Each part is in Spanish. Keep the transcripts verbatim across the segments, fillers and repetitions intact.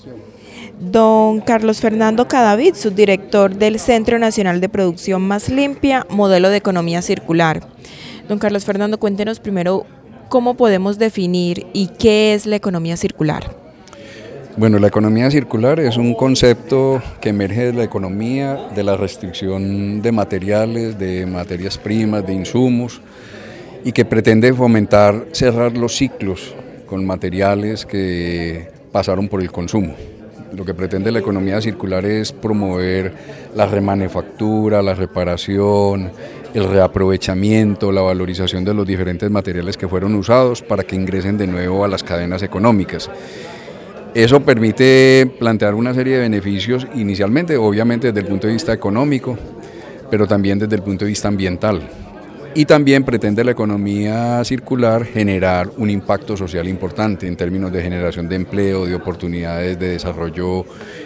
Don Carlos Fernando Cadavid, subdirector del Centro Nacional de Producción Más Limpia, modelo de economía circular. Don Carlos Fernando, cuéntenos primero cómo podemos definir y qué es la economía circular. Bueno, la economía circular es un concepto que emerge de la economía, de la restricción de materiales, de materias primas, de insumos, y que pretende fomentar cerrar los ciclos con materiales que pasaron por el consumo. Lo que pretende la economía circular es promover la remanufactura, la reparación, el reaprovechamiento, la valorización de los diferentes materiales que fueron usados para que ingresen de nuevo a las cadenas económicas. Eso permite plantear una serie de beneficios inicialmente, obviamente desde el punto de vista económico, pero también desde el punto de vista ambiental. Y también pretende la economía circular generar un impacto social importante en términos de generación de empleo, de oportunidades de desarrollo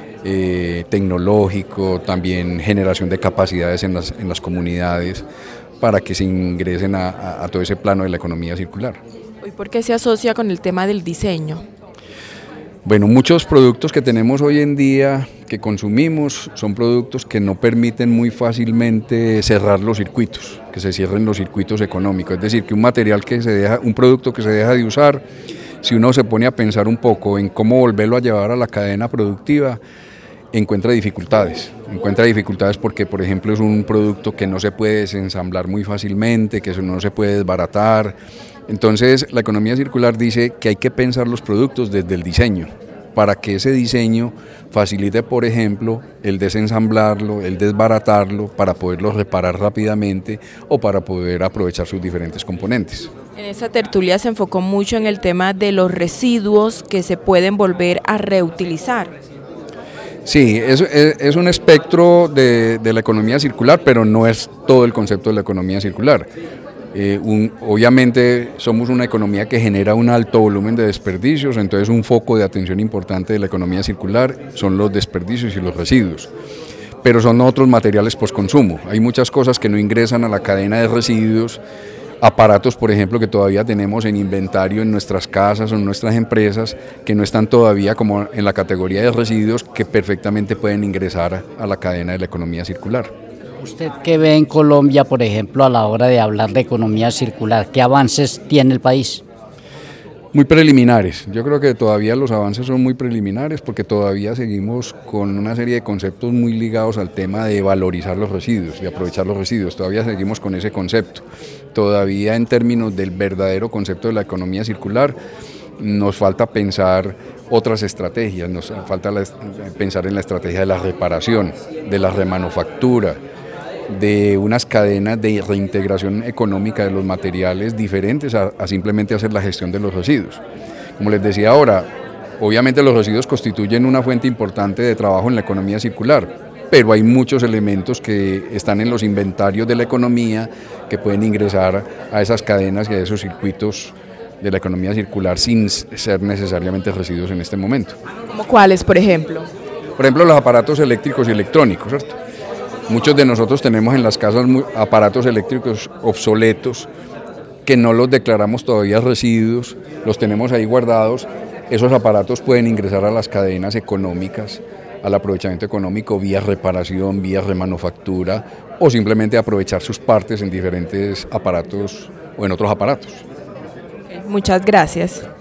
eh, tecnológico, también generación de capacidades en las, en las comunidades para que se ingresen a, a, a todo ese plano de la economía circular. ¿Y por qué se asocia con el tema del diseño? Bueno, muchos productos que tenemos hoy en día que consumimos son productos que no permiten muy fácilmente cerrar los circuitos, que se cierren los circuitos económicos. Es decir, que un material que se deja, un producto que se deja de usar, si uno se pone a pensar un poco en cómo volverlo a llevar a la cadena productiva, encuentra dificultades. Encuentra dificultades porque, por ejemplo, es un producto que no se puede desensamblar muy fácilmente, que no se puede desbaratar. Entonces, la economía circular dice que hay que pensar los productos desde el diseño, para que ese diseño facilite, por ejemplo, el desensamblarlo, el desbaratarlo, para poderlo reparar rápidamente o para poder aprovechar sus diferentes componentes. En esa tertulia se enfocó mucho en el tema de los residuos que se pueden volver a reutilizar. Sí, es, es, es un espectro de, de la economía circular, pero no es todo el concepto de la economía circular. Eh, un, obviamente somos una economía que genera un alto volumen de desperdicios, entonces un foco de atención importante de la economía circular son los desperdicios y los residuos, pero son otros materiales postconsumo. Hay muchas cosas que no ingresan a la cadena de residuos, aparatos por ejemplo que todavía tenemos en inventario en nuestras casas o en nuestras empresas que no están todavía como en la categoría de residuos, que perfectamente pueden ingresar a la cadena de la economía circular. ¿Usted qué ve en Colombia, por ejemplo, a la hora de hablar de economía circular? ¿Qué avances tiene el país? Muy preliminares. Yo creo que todavía los avances son muy preliminares porque todavía seguimos con una serie de conceptos muy ligados al tema de valorizar los residuos, de aprovechar los residuos. Todavía seguimos con ese concepto. Todavía en términos del verdadero concepto de la economía circular, nos falta pensar otras estrategias, nos falta la, pensar en la estrategia de la reparación, de la remanufactura, de unas cadenas de reintegración económica de los materiales diferentes a, a simplemente hacer la gestión de los residuos. Como les decía ahora, obviamente los residuos constituyen una fuente importante de trabajo en la economía circular, pero hay muchos elementos que están en los inventarios de la economía que pueden ingresar a esas cadenas y a esos circuitos de la economía circular sin ser necesariamente residuos en este momento. ¿Cómo cuáles, por ejemplo? Por ejemplo, los aparatos eléctricos y electrónicos, ¿cierto? Muchos de nosotros tenemos en las casas aparatos eléctricos obsoletos que no los declaramos todavía residuos, los tenemos ahí guardados. Esos aparatos pueden ingresar a las cadenas económicas, al aprovechamiento económico vía reparación, vía remanufactura o simplemente aprovechar sus partes en diferentes aparatos o en otros aparatos. Muchas gracias.